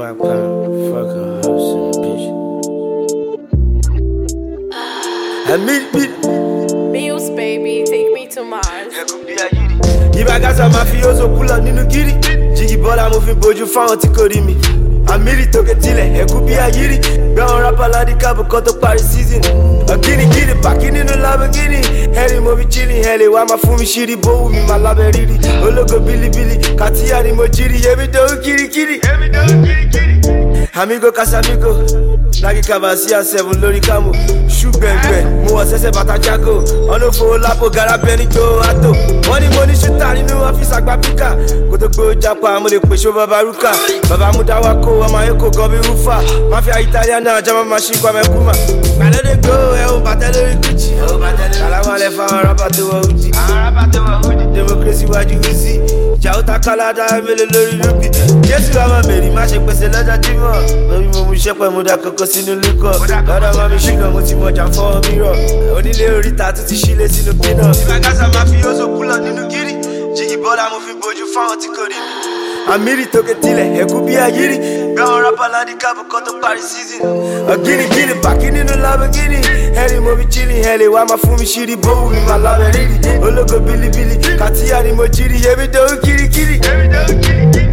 rap gun, fuck a house in the bitch. I Muse, baby, take me to Mars. Ibagaza mafioso pull up nínú giri. Jiggy bọ́lá mo fi bojú fáwọn tí kò rí mi. Àmìrì tókè tilẹ̀ ẹ̀kú bí ayírí. Gbẹ̀wọ̀n rapper ládi káàbù kan tó parí season. Ọ̀gínígíní pàkí nínú Lamborghini. Ẹ̀rì mo fi chilling, ẹ̀ lè wá máa fún mi ṣírí. Bówú mi máa lábẹ́ rírì. Ológo bílíbílí, kàtíyà ni mo jírí. Èmi tó ń kirikiri. Amigo Casamigo, Nagi Cavasia 7 lórí Camo. Ṣú gbẹ̀ngbẹ̀, mo wọ sẹ́sẹ̀ bàtà Jago. Ọ̀nà òfò lápò gara bẹ́ni tó àtò. Wọ́n ní mo ní ṣútà nínú ọ́fíìsì àgbà píkà. Kó tó gbé ó jápa, mo lè pèsè bàbá Rúkà. Bàbá Múdáwá kó ọmọ ayéko gan bí Rúfà. Máfíà Italiana, Jama Machine Kwame Kuma. Gbàlódé gbó ẹ̀ ò bàtẹ́ lórí Gucci. Kàlámọ́lẹ̀ fáwọn rábà tó wọ Uzi. Democracy wájú Uzi. Jàúta Káládá mélòó lórí Rúbì. Jésù ọmọ mèrì má ṣe pèsè lọ́jọ́ Jímọ̀. Lórí mo mú iṣẹ́ pẹ̀ mo dá kókó sínú líkọ̀. Lọ́dọ̀ mọ́ mi ṣìnà mo ti mọ̀jà fọ́ mírọ̀. Onílé oríta tún ti ṣílé sínú pínà. Ìbágásá máa fi oṣù kúlọ̀ nínú gírí. Jìgì bọ́lá mo fi bojú fáwọn tí kò rí mi. Àmìrì tókè tilẹ̀ ẹ̀kú bí ayírí. Gbẹ̀wọ̀n rapper ládi káàbù kan tó parí season. Ọ̀gínígíní pàkí nínú Lamborghini. Ẹ̀rì mo fi chilling, ẹ̀ lè wá máa fún mi ṣírí. Bówú mi máa lábẹ́ rírì. Ológo bílíbílí, kàtíyà ni mo jírí. Èmi tó ń kirikiri.